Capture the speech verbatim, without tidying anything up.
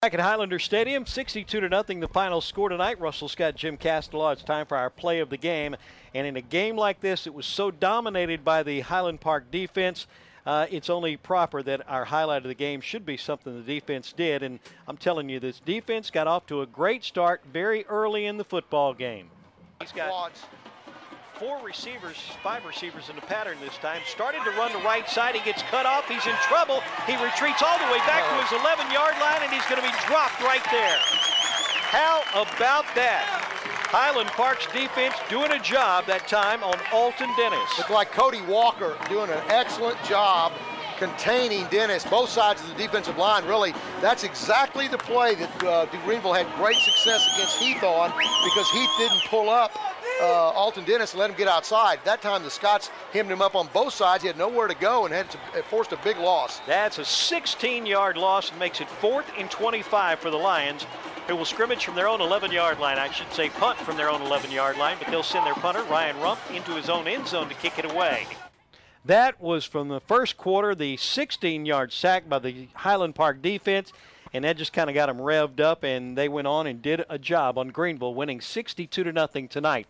Back at Highlander Stadium, sixty-two to nothing the final score tonight. Russell Scott, Jim Castellaw. It's time for our play of the game. And in a game like this, it was so dominated by the Highland Park defense, uh, it's only proper that our highlight of the game should be something the defense did. And I'm telling you, this defense got off to a great start very early in the football game. He's got four receivers, five receivers in the pattern this time. Started to run the right side. He gets cut off. He's in trouble. He retreats all the way back to his eleven-yard line, and he's going to be dropped right there. How about that? Highland Park's defense doing a job that time on Alton Dennis. Looked like Cody Walker doing an excellent job containing Dennis. Both sides of the defensive line, really, that's exactly the play that uh, Greenville had great success against Heath on, because Heath didn't pull up Uh, Alton Dennis and let him get outside. That time the Scots hemmed him up on both sides. He had nowhere to go and had to, it forced a big loss. That's a sixteen-yard loss and makes it fourth and twenty-five for the Lions, who will scrimmage from their own eleven-yard line. I should say punt from their own eleven-yard line, but they'll send their punter, Ryan Rump, into his own end zone to kick it away. That was from the first quarter, the sixteen-yard sack by the Highland Park defense, and that just kind of got them revved up, and they went on and did a job on Greenville, winning sixty-two to nothing tonight.